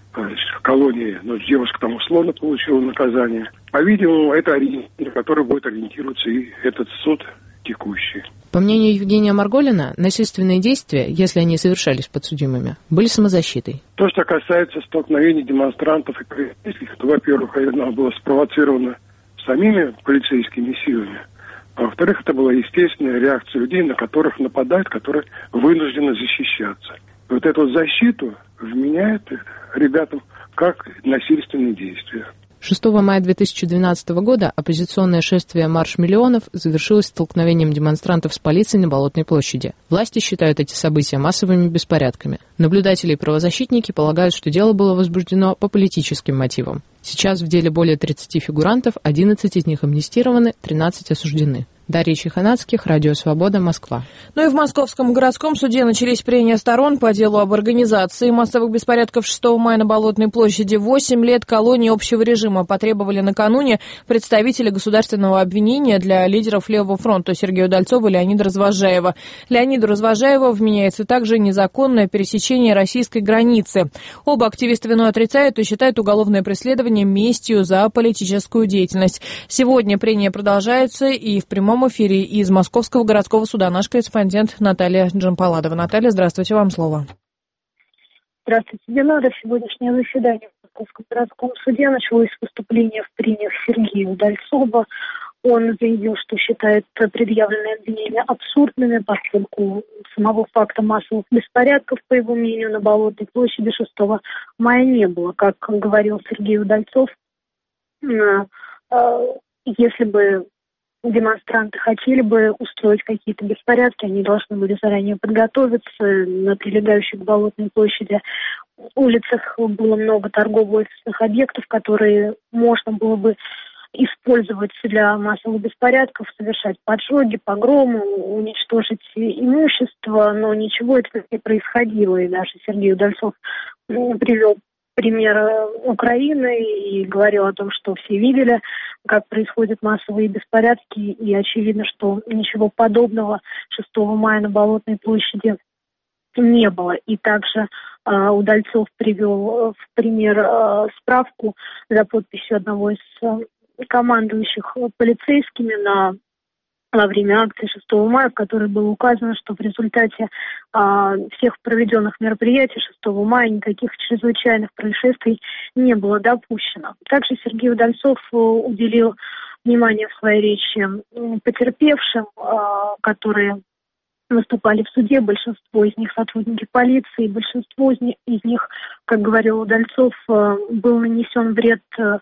в колонии, но девушка там условно получила наказание. По-видимому, это ориентир, на который будет ориентироваться и этот суд текущий. По мнению Евгения Марголина, насильственные действия, если они совершались подсудимыми, были самозащитой. То, что касается столкновений демонстрантов и полицейских, то, во-первых, оно было спровоцировано самими полицейскими силами. А во-вторых, это была естественная реакция людей, на которых нападают, которые вынуждены защищаться. И вот эту защиту вменяет ребятам как насильственные действия. шестого мая две тысячи двенадцатого года оппозиционное шествие «Марш миллионов» завершилось столкновением демонстрантов с полицией на Болотной площади. Власти считают эти события массовыми беспорядками. Наблюдатели и правозащитники полагают, что дело было возбуждено по политическим мотивам. Сейчас в деле более тридцати фигурантов, одиннадцать из них амнистированы, тринадцать осуждены. Дарья Чеханацких, Радио Свобода, Москва. Ну и в Московском городском суде начались прения сторон по делу об организации массовых беспорядков шестого мая на Болотной площади. Восемь лет колонии общего режима потребовали накануне представители государственного обвинения для лидеров Левого фронта Сергея Удальцова и Леонида Развозжаева. Леониду Развозжаеву вменяется также незаконное пересечение российской границы. Оба активиста вину отрицают и считают уголовное преследование местью за политическую деятельность. Сегодня прения продолжаются, и в прямом В эфире из Московского городского суда наш корреспондент Наталья Джампаладова. Наталья, здравствуйте, вам слово. Здравствуйте, Динара. Сегодняшнее заседание в Московском городском суде началось с выступления в прениях Сергея Удальцова. Он заявил, что считает предъявленные обвинения абсурдными, поскольку самого факта массовых беспорядков, по его мнению, на Болотной площади шестого мая не было. Как говорил Сергей Удальцов, если бы демонстранты хотели бы устроить какие-то беспорядки, они должны были заранее подготовиться. На прилегающей к Болотной площади улицах было много торгово-офисных объектов, которые можно было бы использовать для массовых беспорядков, совершать поджоги, погромы, уничтожить имущество, но ничего этого не происходило. И даже Сергей Удальцов привел пример Украины и говорил о том, что все видели, как происходят массовые беспорядки, и очевидно, что ничего подобного шестого мая на Болотной площади не было. И также э, Удальцов привел в пример э, справку за подписью одного из э, командующих полицейскими на во время акции шестого мая, в которой было указано, что в результате а, всех проведенных мероприятий шестого мая никаких чрезвычайных происшествий не было допущено. Также Сергей Удальцов уделил внимание в своей речи потерпевшим, а, которые выступали в суде. Большинство из них сотрудники полиции, большинство из них, из них как говорил Удальцов, был нанесен вред,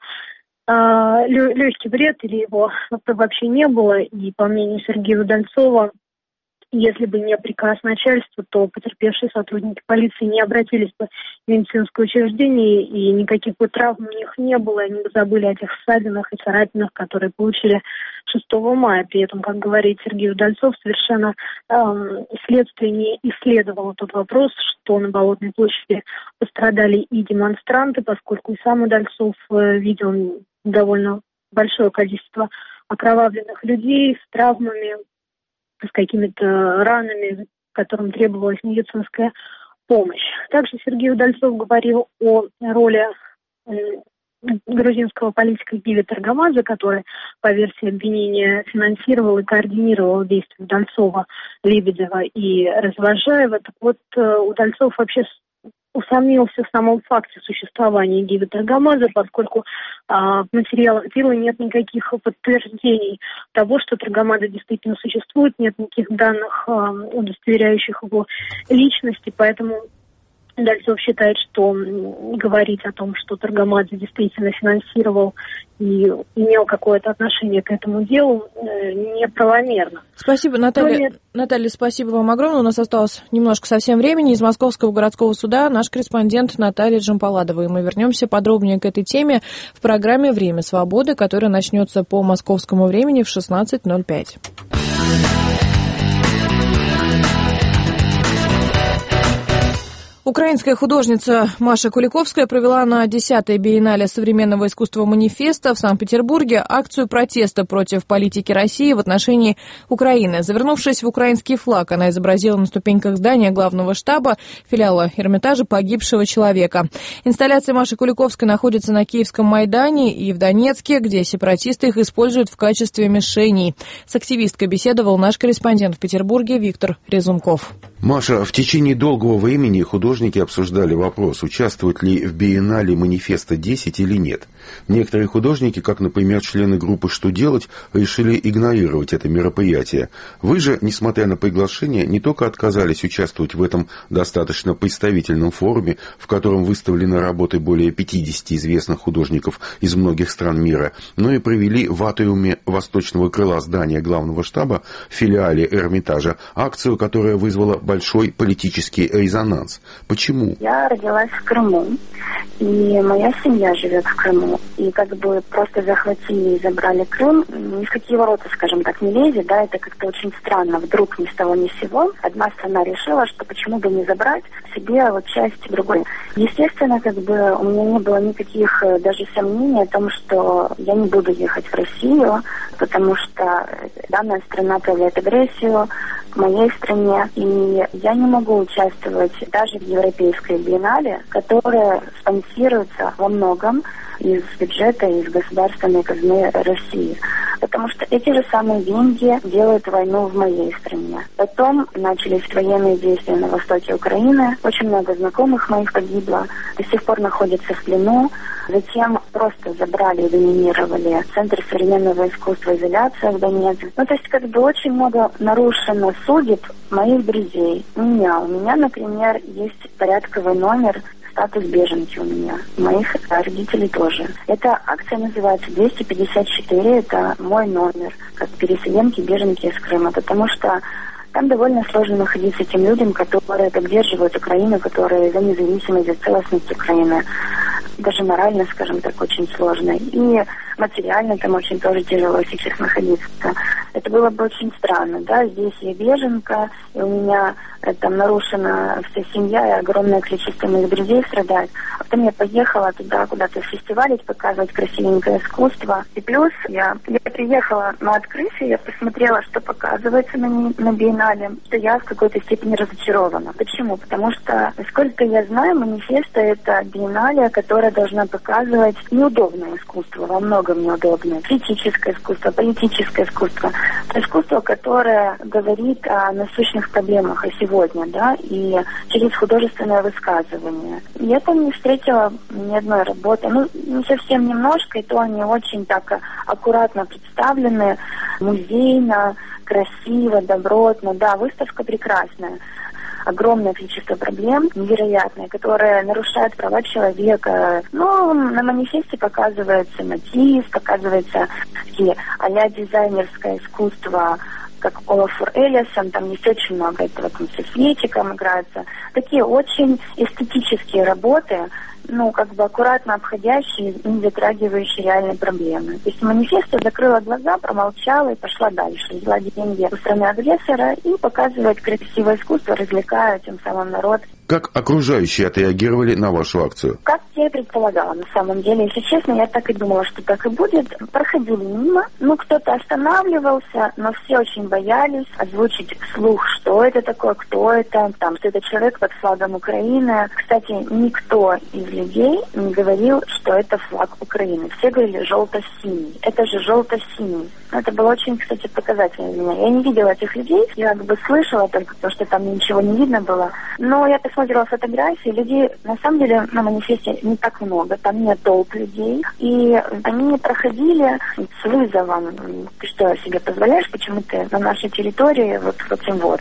легкий вред или его вообще не было. И по мнению Сергея Удальцова, если бы не приказ начальства, то потерпевшие сотрудники полиции не обратились бы в медицинское учреждение, и никаких бы травм у них не было, они бы забыли о тех ссадинах и царапинах, которые получили шестого мая. При этом, как говорит Сергей Удальцов, совершенно эм, следствие не исследовало тот вопрос, что на Болотной площади пострадали и демонстранты, поскольку и сам Удальцов э, видел довольно большое количество окровавленных людей с травмами, с какими-то ранами, которым требовалась медицинская помощь. Также Сергей Удальцов говорил о роли грузинского политика Гиви Таргамадзе, который, по версии обвинения, финансировал и координировал действия Удальцова, Лебедева и Развожаева. Так вот, Удальцов вообще усомнился в самом факте существования Гиви Таргамадзе, поскольку а, в материалах дела нет никаких подтверждений того, что Таргамадзе действительно существует, нет никаких данных, а, удостоверяющих его личности, поэтому Удальцов считает, что говорить о том, что Таргамадзе действительно финансировал и имел какое-то отношение к этому делу, неправомерно. Спасибо, Наталья. Кроме... Наталья, спасибо вам огромное. У нас осталось немножко совсем времени. Из Московского городского суда наш корреспондент Наталья Джампаладова. И мы вернемся подробнее к этой теме в программе «Время свободы», которая начнется по московскому времени в шестнадцать ноль пять. Украинская художница Маша Куликовская провела на десятой биеннале современного искусства «Манифеста» в Санкт-Петербурге акцию протеста против политики России в отношении Украины. Завернувшись в украинский флаг, она изобразила на ступеньках здания главного штаба филиала Эрмитажа погибшего человека. Инсталляция Маши Куликовской находится на Киевском Майдане и в Донецке, где сепаратисты их используют в качестве мишеней. С активисткой беседовал наш корреспондент в Петербурге Виктор Резунков. Маша, в течение долгого времени художники обсуждали вопрос, участвовать ли в биеннале «Манифеста десять» или нет. Некоторые художники, как, например, члены группы «Что делать?», решили игнорировать это мероприятие. Вы же, несмотря на приглашение, не только отказались участвовать в этом достаточно представительном форуме, в котором выставлены работы более пятидесяти известных художников из многих стран мира, но и провели в атриуме восточного крыла здания главного штаба в филиале Эрмитажа акцию, которая вызвала большой политический резонанс. Почему? Я родилась в Крыму, и моя семья живет в Крыму. И как бы просто захватили и забрали Крым, ни в какие ворота, скажем так, не лезет, да, это как-то очень странно. Вдруг ни с того ни с сего одна страна решила, что почему бы не забрать себе вот часть другой. Естественно, как бы у меня не было никаких даже сомнений о том, что я не буду ехать в Россию, потому что данная страна проявляет агрессию к моей стране, и я не могу участвовать даже в Европейской биеннале, которая спонсируется во многом из бюджета, из государственной казны России. потому что эти же самые деньги делают войну в моей стране. Потом начались военные действия на востоке Украины. Очень много знакомых моих погибло, до сих пор находятся в плену. Затем просто забрали и доминировали Центр современного искусства «Изоляция» в Донецке. Ну, то есть, как бы, очень много нарушено судеб моих друзей. У меня, у меня, например, есть порядковый номер, статус беженки у меня, моих родителей тоже. Эта акция называется двести пятьдесят четыре, это мой номер, как переселенки, беженки из Крыма, потому что там довольно сложно находиться тем людям, которые поддерживают Украину, которые за независимость, за целостность Украины. Даже морально, скажем так, очень сложно. И материально там очень тоже тяжело сейчас находиться. Это было бы очень странно, да, здесь я беженка, и у меня там нарушена вся семья, и огромное количество моих друзей страдает. А потом я поехала туда куда-то фестивалить, показывать красивенькое искусство. И плюс я, я приехала на открытие, я посмотрела, что показывается на, на биеннале, что я в какой-то степени разочарована. Почему? Потому что, насколько я знаю, манифеста — это биеннале, которая должна показывать неудобное искусство, во многом неудобное. Критическое искусство, политическое искусство. Это искусство, которое говорит о насущных проблемах, о сегодня, да, и через художественное высказывание. Я там не встретила ни одной работы, ну, не совсем немножко, и то они очень так аккуратно представлены, музейно, красиво, добротно. Да, выставка прекрасная. Огромное количество проблем, невероятные, которые нарушают права человека. Но на манифесте показывается мотив, показывается такие а-ля дизайнерское искусство, как Олафур Элиассон, там есть очень много этого, там со светиком играются. Такие очень эстетические работы, ну, как бы аккуратно обходящие, не затрагивающие реальные проблемы. То есть манифеста закрыла глаза, промолчала и пошла дальше. Взяла деньги у страны-агрессора и показывает красивое искусство, развлекая тем самым народ. Как окружающие отреагировали на вашу акцию? Как я и предполагала, на самом деле. Если честно, я так и думала, что так и будет. Проходили мимо, ну, кто-то останавливался, но все очень боялись озвучить вслух, что это такое, кто это, там, что это человек под флагом Украины. Кстати, никто из людей не говорил, что это флаг Украины. Все говорили желто-синий. Это же желто-синий. Это было очень, кстати, показательно для меня. Я не видела этих людей, я как бы слышала только то, что там ничего не видно было. Но я посмотрела фотографии, людей на самом деле на манифесте не так много, там нет толп людей. И они проходили с вызовом. Ты что себе позволяешь, почему ты на нашей территории вот этим вот.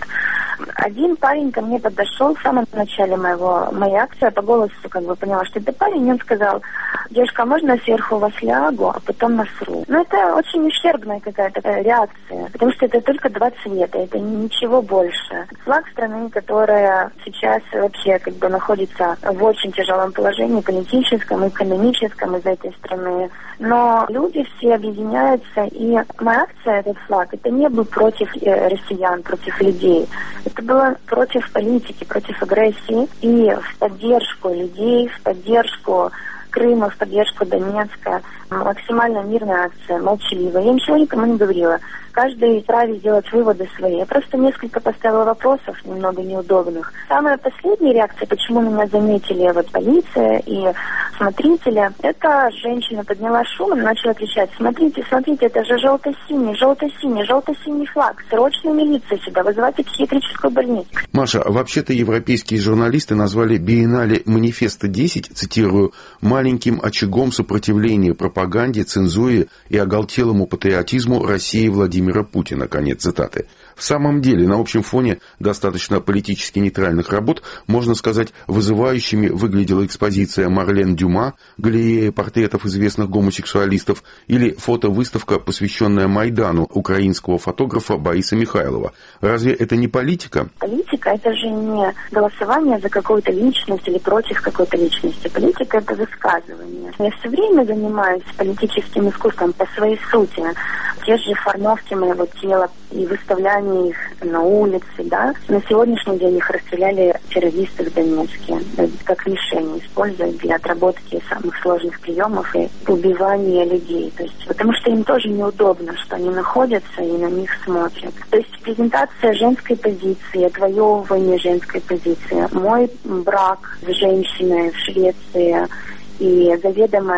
Один парень ко мне подошел в самом начале моего, моей акции, я по голосу как бы поняла, что это парень, и он сказал: девушка, можно сверху вас лягу, а потом насру? Ну, это очень ущербная какая-то реакция, потому что это только два цвета, это ничего больше. Флаг страны, которая сейчас вообще как бы находится в очень тяжелом положении политическом, экономическом из этой страны, но люди все объединяются, и моя акция, этот флаг, это не был против россиян, против людей, это было против политики, против агрессии и в поддержку людей, в поддержку Крыма, в поддержку Донецка. Максимально мирная акция, молчаливая. Я ничего никому не говорила. Каждый вправе сделать выводы свои. Я просто несколько поставила вопросов, немного неудобных. Самая последняя реакция, почему меня заметили вот полиция и смотрители, это женщина подняла шум и начала кричать: смотрите, смотрите, это же желто-синий, желто-синий, желто-синий флаг. Срочно милиция сюда, вызывайте психиатрическую больницу. Маша, вообще-то европейские журналисты назвали биеннале «Манифеста десять», цитирую, «маленьким очагом сопротивления пропаганде, цензуре и оголтелому патриотизму России Владимира Путина». Конец цитаты. В самом деле, на общем фоне достаточно политически нейтральных работ, можно сказать, вызывающими выглядела экспозиция Марлен Дюма, галерея портретов известных гомосексуалистов, или фотовыставка, посвященная Майдану украинского фотографа Бориса Михайлова. Разве это не политика? Политика — это же не голосование за какую-то личность или против какой-то личности. Политика — это высказывание. Я все время занимаюсь политическим искусством по своей сути. Те же формовки моего тела и выставляние их на улице, да. На сегодняшний день их расстреляли террористы в Донецке, как мишени используют для отработки самых сложных приемов и убивания людей. То есть, потому что им тоже неудобно, что они находятся и на них смотрят. То есть презентация женской позиции, отвоевывание женской позиции, мой брак с женщиной в Швеции и заведомое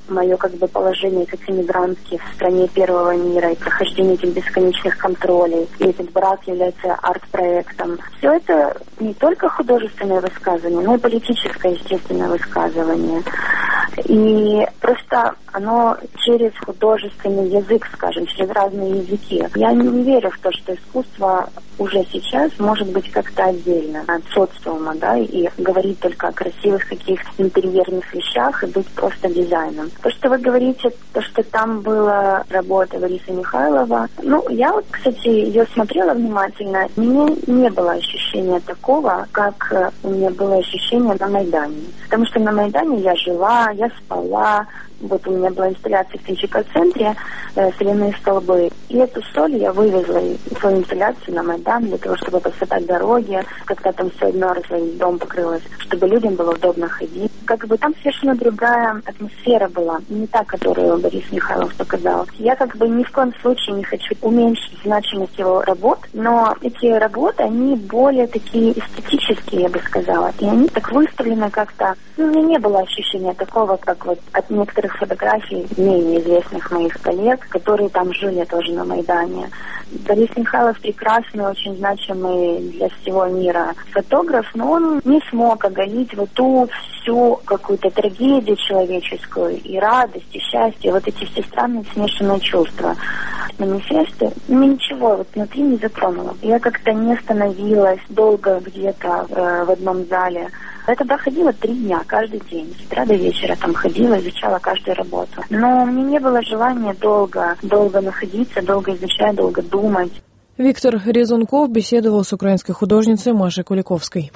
мое как бы положение как иммигрантки в стране первого мира и прохождение этих бесконечных контролей, и этот брак является арт-проектом. Все это не только художественное высказывание, но и политическое, естественное высказывание. И просто оно через художественный язык, скажем, через разные языки. Я не верю в то, что искусство уже сейчас может быть как-то отдельно от социума, да, и говорить только о красивых каких-то интерьерных вещах и быть просто дизайном. То, что вы говорите, то, что там была работа Бориса Михайлова, ну, я вот, кстати, ее смотрела внимательно, у меня не было ощущения такого, как у меня было ощущение на Майдане. Потому что на Майдане я жила, я спала. Вот у меня была инсталляция в Тысячекол-центре, э, соляные столбы. И эту соль я вывезла, свою инсталляцию на Майдан для того, чтобы посыпать дороги, когда там все одмерзло и дом покрылось, чтобы людям было удобно ходить. Как бы там совершенно другая атмосфера была, не та, которую Борис Михайлов показал. Я как бы ни в коем случае не хочу уменьшить значимость его работ, но эти работы, они более такие эстетические, я бы сказала. И они так выставлены как-то... Ну, у меня не было ощущения такого, как вот от некоторых фотографий менее известных моих коллег, которые там жили тоже на Майдане. Борис Михайлов прекрасный, очень значимый для всего мира фотограф, но он не смог оголить вот ту всю какую-то трагедию человеческую, и радость, и счастье, вот эти все странные смешанные чувства. Манифесты, ну ничего, вот внутри не затронуло. Я как-то не остановилась долго где-то э, в одном зале. Я тогда ходила три дня, каждый день. С утра до вечера там ходила, изучала каждую работу. Но у меня не было желания долго, долго находиться, долго изучать, долго думать. Виктор Резунков беседовал с украинской художницей Машей Куликовской.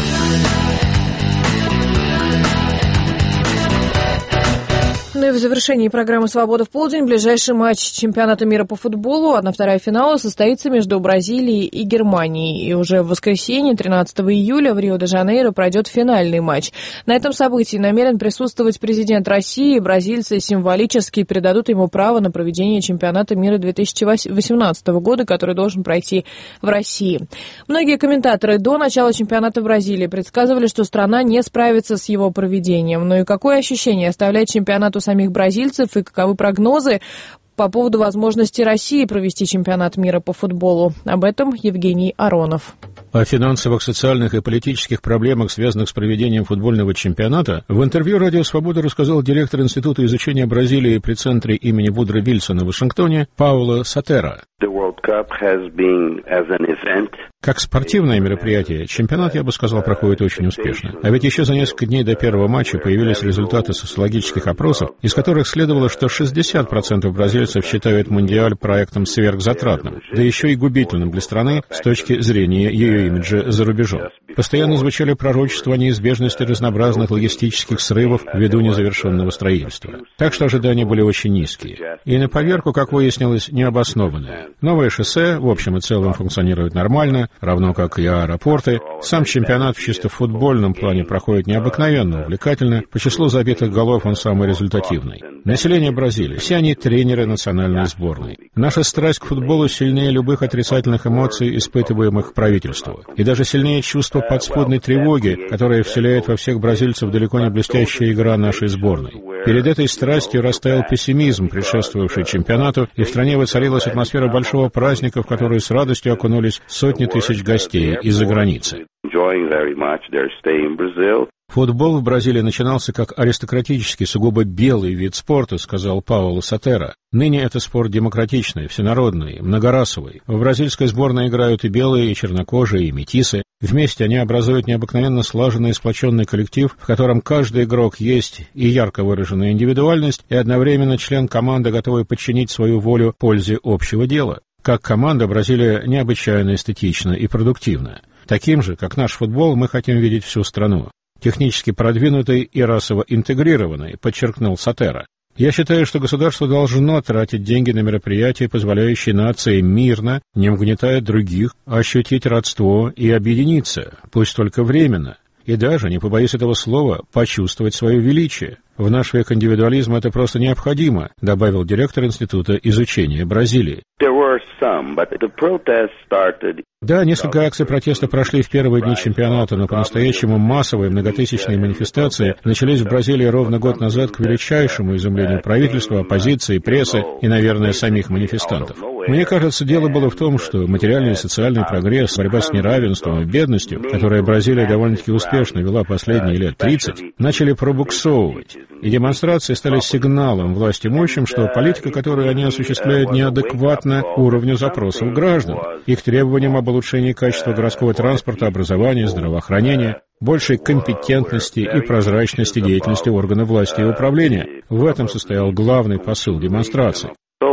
Ну и в завершении программы «Свобода в полдень» ближайший матч чемпионата мира по футболу, одна вторая финала, состоится между Бразилией и Германией. И уже в воскресенье, тринадцатого июля, в Рио-де-Жанейро пройдет финальный матч. На этом событии намерен присутствовать президент России. Бразильцы символически придадут ему право на проведение чемпионата мира две тысячи восемнадцатого года, который должен пройти в России. Многие комментаторы до начала чемпионата в Бразилии предсказывали, что страна не справится с его проведением. Но и какое ощущение оставляет чемпионат у самих бразильцев и каковы прогнозы по поводу возможности России провести чемпионат мира по футболу? Об этом Евгений Аронов. О финансовых, социальных и политических проблемах, связанных с проведением футбольного чемпионата, в интервью «Радио Свобода» рассказал директор Института изучения Бразилии при центре имени Вудро Вильсона в Вашингтоне Пауло Сатера. Как спортивное мероприятие, чемпионат, я бы сказал, проходит очень успешно. А ведь еще за несколько дней до первого матча появились результаты социологических опросов, из которых следовало, что шестьдесят процентов бразильцев считают Мундиаль проектом сверхзатратным, да еще и губительным для страны с точки зрения ее имиджа за рубежом. Постоянно звучали пророчества о неизбежности разнообразных логистических срывов ввиду незавершенного строительства. Так что ожидания были очень низкие. И на поверку, как выяснилось, необоснованные. Новые шоссе в общем и целом функционируют нормально, равно как и аэропорты. Сам чемпионат в чисто футбольном плане проходит необыкновенно увлекательно. По числу забитых голов он самый результативный. Население Бразилии, все они тренеры национальной сборной. Наша страсть к футболу сильнее любых отрицательных эмоций, испытываемых правительству. И даже сильнее чувство подспудной тревоги, которое вселяет во всех бразильцев далеко не блестящая игра нашей сборной. Перед этой страстью растаял пессимизм, предшествовавший чемпионату, и в стране воцарилась атмосфера большого праздника, в которую с радостью окунулись сотни тысяч гостей из-за границы. Футбол в Бразилии начинался как аристократический, сугубо белый вид спорта, сказал Пауло Сатера. Ныне это спорт демократичный, всенародный, многорасовый. В бразильской сборной играют и белые, и чернокожие, и метисы. Вместе они образуют необыкновенно слаженный и сплоченный коллектив, в котором каждый игрок есть и ярко выраженная индивидуальность, и одновременно член команды, готовый подчинить свою волю пользе общего дела. Как команда, Бразилия необычайно эстетична и продуктивна. Таким же, как наш футбол, мы хотим видеть всю страну. Технически продвинутый и расово интегрированный, подчеркнул Сатера. Я считаю, что государство должно тратить деньги на мероприятия, позволяющие нации мирно, не угнетая других, ощутить родство и объединиться, пусть только временно, и даже, не побоюсь этого слова, почувствовать свое величие. В наш век индивидуализма это просто необходимо, добавил директор Института изучения Бразилии. Да, несколько акций протеста прошли в первые дни чемпионата, но по-настоящему массовые многотысячные манифестации начались в Бразилии ровно год назад к величайшему изумлению правительства, оппозиции, прессы и, наверное, самих манифестантов. Мне кажется, дело было в том, что материальный и социальный прогресс, борьба с неравенством и бедностью, которая Бразилия довольно-таки успешно вела последние лет тридцать, начали пробуксовывать. И демонстрации стали сигналом власть имущим, что политика, которую они осуществляют, неадекватна уровню запросов граждан, их требованиям об улучшении качества городского транспорта, образования, здравоохранения, большей компетентности и прозрачности деятельности органов власти и управления. В этом состоял главный посыл демонстрации.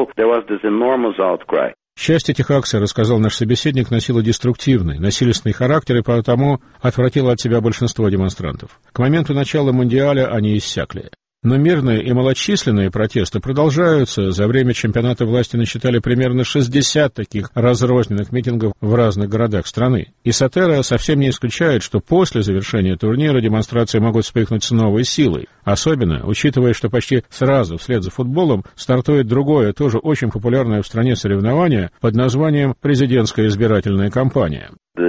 Часть этих акций, рассказал наш собеседник, носила деструктивный, насильственный характер и потому отвратила от себя большинство демонстрантов. К моменту начала Мундиаля они иссякли. Но мирные и малочисленные протесты продолжаются. За время чемпионата власти насчитали примерно шестьдесят таких разрозненных митингов в разных городах страны. И Сатера совсем не исключает, что после завершения турнира демонстрации могут вспыхнуть с новой силой. Особенно, учитывая, что почти сразу вслед за футболом стартует другое, тоже очень популярное в стране соревнование под названием «Президентская избирательная кампания».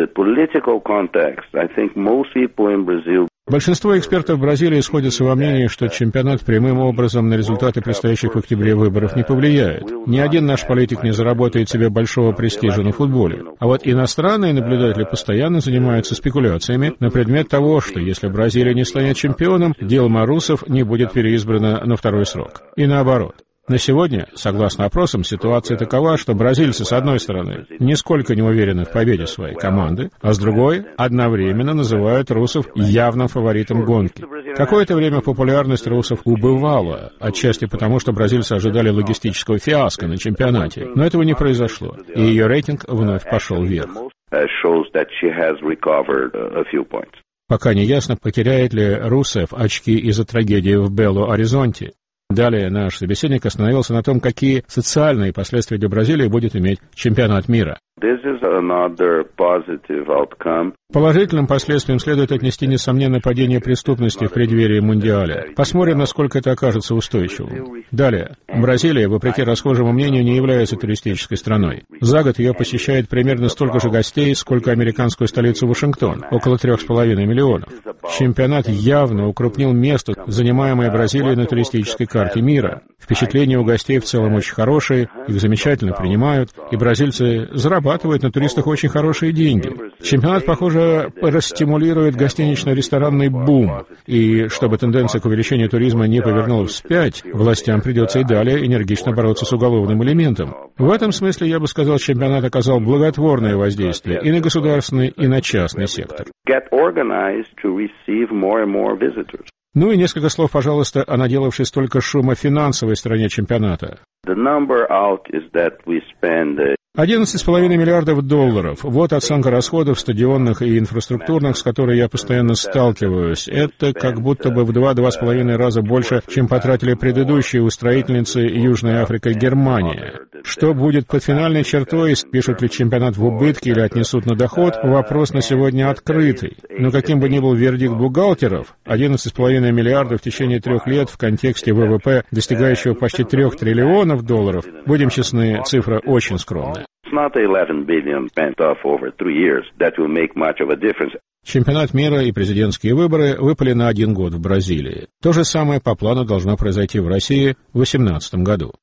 Большинство экспертов Бразилии сходятся во мнении, что чемпионат прямым образом на результаты предстоящих в октябре выборов не повлияет. Ни один наш политик не заработает себе большого престижа на футболе. А вот иностранные наблюдатели постоянно занимаются спекуляциями на предмет того, что если Бразилия не станет чемпионом, Дилма Русефф не будет переизбрана на второй срок. И наоборот. На сегодня, согласно опросам, ситуация такова, что бразильцы, с одной стороны, нисколько не уверены в победе своей команды, а с другой, одновременно называют Русефф явным фаворитом гонки. Какое-то время популярность Русефф убывала, отчасти потому, что бразильцы ожидали логистического фиаско на чемпионате, но этого не произошло, и ее рейтинг вновь пошел вверх. Пока не ясно, потеряет ли Русефф очки из-за трагедии в Бело-Оризонте. Далее наш собеседник остановился на том, какие социальные последствия для Бразилии будет иметь чемпионат мира. Положительным последствиям следует отнести, несомненно, падение преступности в преддверии Мундиаля. Посмотрим, насколько это окажется устойчивым. Далее. Бразилия, вопреки расхожему мнению, не является туристической страной. За год ее посещает примерно столько же гостей, сколько американскую столицу Вашингтон, около трех с половиной миллионов. Чемпионат явно укрупнил место, занимаемое Бразилией на туристической карте мира. Впечатления у гостей в целом очень хорошие, их замечательно принимают, и бразильцы зарабатывают на туристах очень хорошие деньги. Чемпионат, похоже, расстимулирует гостинично-ресторанный бум, и чтобы тенденция к увеличению туризма не повернула вспять, властям придется и далее энергично бороться с уголовным элементом. В этом смысле, я бы сказал, чемпионат оказал благотворное воздействие и на государственный, и на частный сектор. Ну и несколько слов, пожалуйста, о наделавшей столько шума финансовой стороне чемпионата. одиннадцать с половиной миллиардов долларов. Вот оценка расходов стадионных и инфраструктурных, с которой я постоянно сталкиваюсь. Это как будто бы в два-два с половиной раза больше, чем потратили предыдущие устроительницы Южная Африка и Германия. Что будет под финальной чертой, спишут ли чемпионат в убытки или отнесут на доход, вопрос на сегодня открытый. Но каким бы ни был вердикт бухгалтеров, одиннадцать с половиной миллиардов в течение трех лет в контексте ВВП, достигающего почти трех триллионов долларов, будем честны, цифра очень скромная. Чемпионат мира и президентские выборы выпали на один год в Бразилии. То же самое по плану должно произойти в России в две тысячи восемнадцатом году.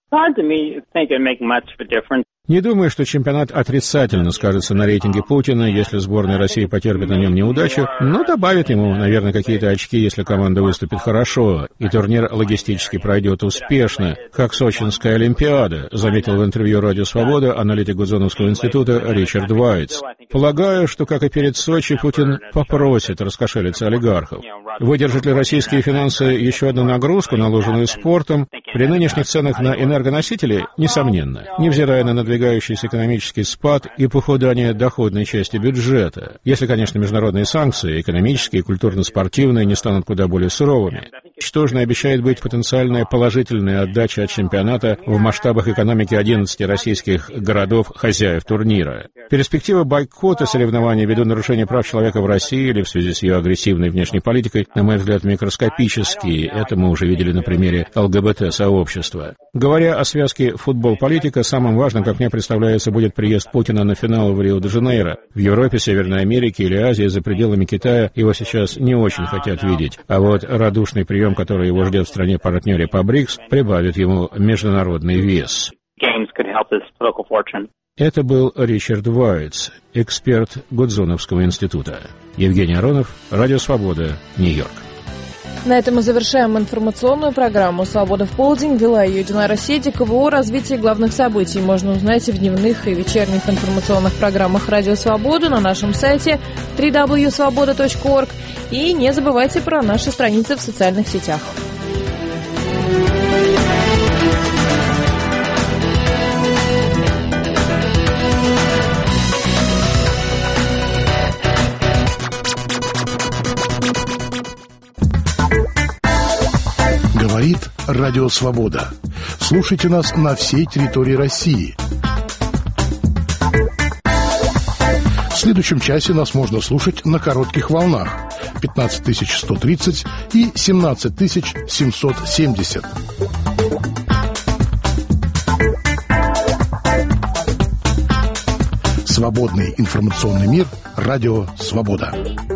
Не думаю, что чемпионат отрицательно скажется на рейтинге Путина, если сборная России потерпит на нем неудачу, но добавит ему, наверное, какие-то очки, если команда выступит хорошо, и турнир логистически пройдет успешно, как Сочинская Олимпиада, заметил в интервью «Радио Свобода» аналитик Гудзоновского института Ричард Вайтс. Полагаю, что, как и перед Сочи, Путин попросит раскошелиться олигархов. Выдержат ли российские финансы еще одну нагрузку, наложенную спортом? При нынешних ценах на энергоносители, несомненно, невзирая на надвигающийся экономический спад и похудание доходной части бюджета, если, конечно, международные санкции, экономические и культурно-спортивные, не станут куда более суровыми. Что же обещает быть потенциальная положительная отдача от чемпионата в масштабах экономики одиннадцати российских городов-хозяев турнира? Перспектива бойкота соревнований ввиду нарушения прав человека в России или в связи с ее агрессивной внешней политикой, на мой взгляд, микроскопические. Это мы уже видели на примере ЛГБТ-сообщества. Говоря о связке футбол-политика, самым важным, как мне представляется, будет приезд Путина на финал в Рио-де-Жанейро. В Европе, Северной Америке или Азии, за пределами Китая, его сейчас не очень хотят видеть. А вот радушный прием, который его ждет в стране-партнере по БРИКС, прибавит ему международный вес. Это был Ричард Вайтс, эксперт Гудзоновского института. Евгений Аронов, Радио Свобода, Нью-Йорк. На этом мы завершаем информационную программу «Свобода в полдень». Вела ее Динара Седикова. О развитии главных событий можно узнать в дневных и вечерних информационных программах «Радио Свобода» на нашем сайте дабл ю дабл ю дабл ю точка свобода точка орг. И не забывайте про наши страницы в социальных сетях. Говорит Радио Свобода. Слушайте нас на всей территории России. В следующем часе нас можно слушать на коротких волнах пятнадцать тысяч сто тридцать и семнадцать тысяч семьсот семьдесят. Свободный информационный мир. Радио Свобода.